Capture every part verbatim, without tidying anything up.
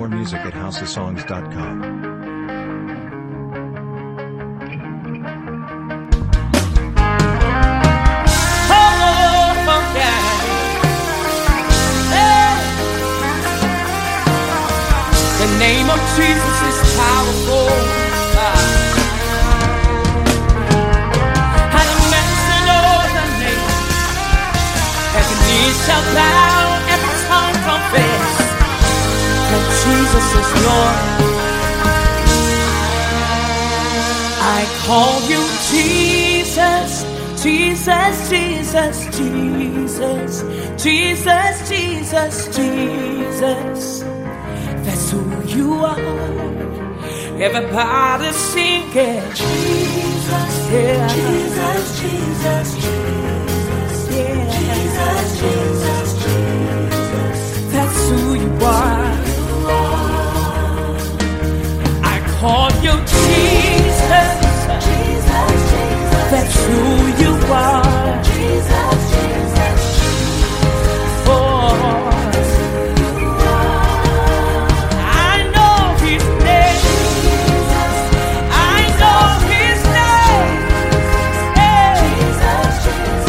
More music at house of songs dot com. The name of Jesus is powerful. At the mention of the name, every knee shall bow, every tongue confess that Jesus is Lord. I call you Jesus, Jesus, Jesus, Jesus, Jesus, Jesus, Jesus. That's who you are. Everybody sing it. Jesus, yeah. Jesus, Jesus, Jesus, yeah. Jesus, Jesus, Jesus. That's who you are. I call you Jesus. Jesus, Jesus. That's who you are. Jesus, Jesus, Jesus. Oh. Jesus.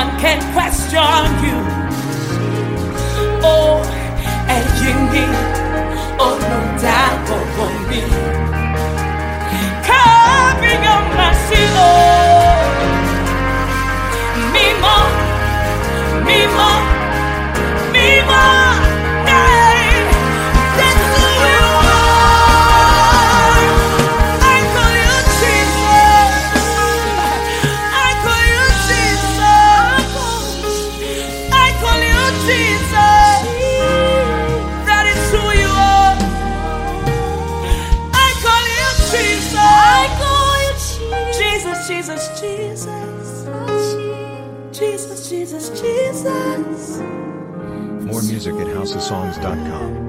one can question you. Oh, and you need, oh no doubt over me. Come in your mercy, Lord. Me more, me more, me more. Hey, that's who you are. I call you Jesus. I call you Jesus. I call you Jesus. That is who you are. I call you Jesus. I call you Jesus. Jesus, Jesus, Jesus. Jesus, Jesus, Jesus. More music at house of songs dot com.